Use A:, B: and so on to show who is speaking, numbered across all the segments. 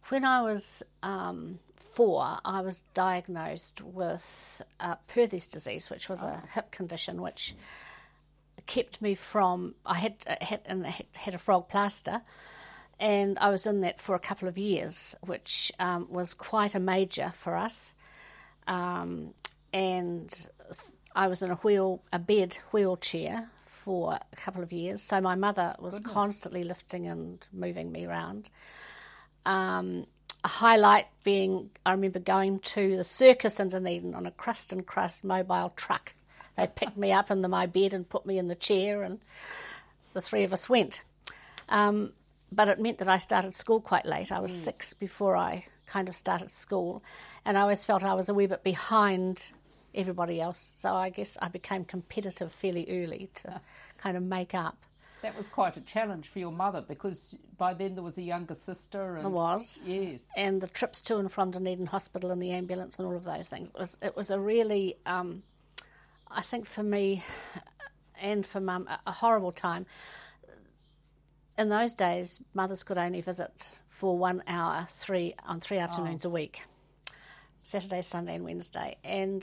A: When I was 4, I was diagnosed with Perthes disease, which was a hip condition which kept me from. I had a frog plaster, and I was in that for a couple of years, which was quite a major for us. And I was in a bed wheelchair for a couple of years, so my mother was constantly lifting and moving me around. A highlight being, I remember going to the circus in Dunedin on a crust and crust mobile truck. They picked me up in my bed and put me in the chair, and the three of us went. But it meant that I started school quite late. I was 6 before I kind of started school, and I always felt I was a wee bit behind everybody else. So I guess I became competitive fairly early to kind of make up.
B: That was quite a challenge for your mother, because by then there was a younger sister. And,
A: there was.
B: Yes.
A: And the trips to and from Dunedin Hospital and the ambulance and all of those things. It was a really, I think for me and for Mum, a horrible time. In those days, mothers could only visit for 1 hour, on three afternoons a week. Saturday, Sunday and Wednesday. And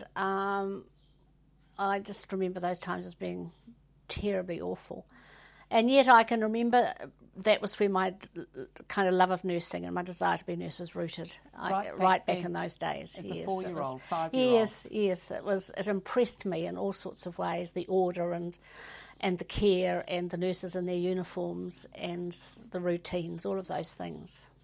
A: I just remember those times as being terribly awful. And yet I can remember that was where my kind of love of nursing and my desire to be a nurse was rooted, right back in those days.
B: As a 4-year-old, 5-year-old.
A: Yes. It impressed me in all sorts of ways, the order and the care and the nurses in their uniforms and the routines, all of those things.